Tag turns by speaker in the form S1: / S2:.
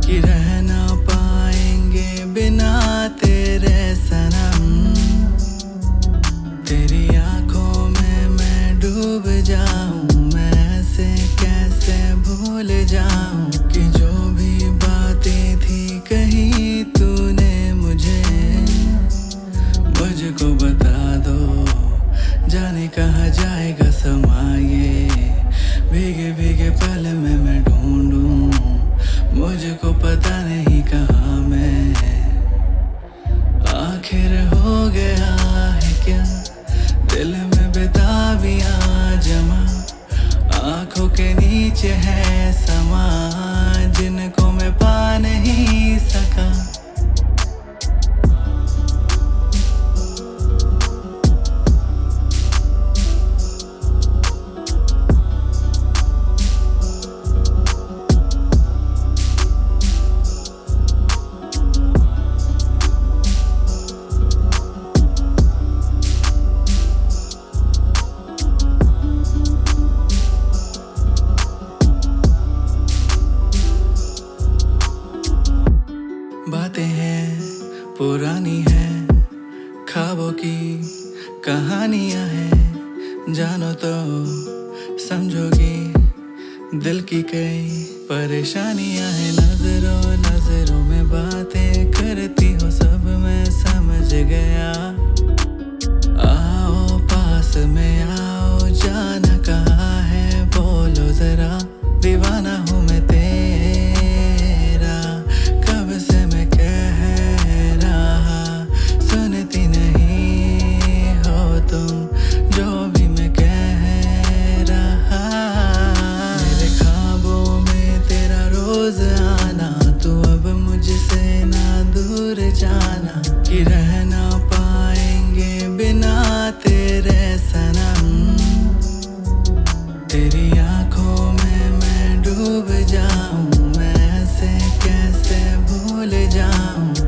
S1: कि रह ना पाएंगे बिना तेरे सनम। तेरी आंखों में मैं डूब जाऊं, मैं ऐसे कैसे भूल जाऊं कि जो भी बातें थी कही तूने मुझे, मुझको बता दो जाने कहाँ जाएगा समा ये। भीगे भीगे पल में मैं ढूंढूं, मुझको पता नहीं कहाँ मैं। आखिर हो गया है क्या दिल में बेताबियां जमा, आंखों के नीचे है समा जिनको मैं पा नहीं सका। बातें हैं पुरानी हैं, ख्वाबों की कहानियां हैं, जानो तो समझोगी दिल की कई परेशानियां हैं। नजरों नजरों में बातें करती हो सब मैं समझ गया। आओ पास में आओ, जाना कहाँ है बोलो जरा, दीवाना हूँ मैं तेरा कब से मैं कह रहा, सुनती नहीं हो तुम जो भी मैं कह रहा। मेरे ख्वाबों में तेरा रोज आना, तू अब मुझसे ना दूर जाना, कि रह ना पाएंगे बिना तेरे सनम। तेरी आंखों में मैं डूब जाऊं, मैं ऐसे कैसे भूल जाऊं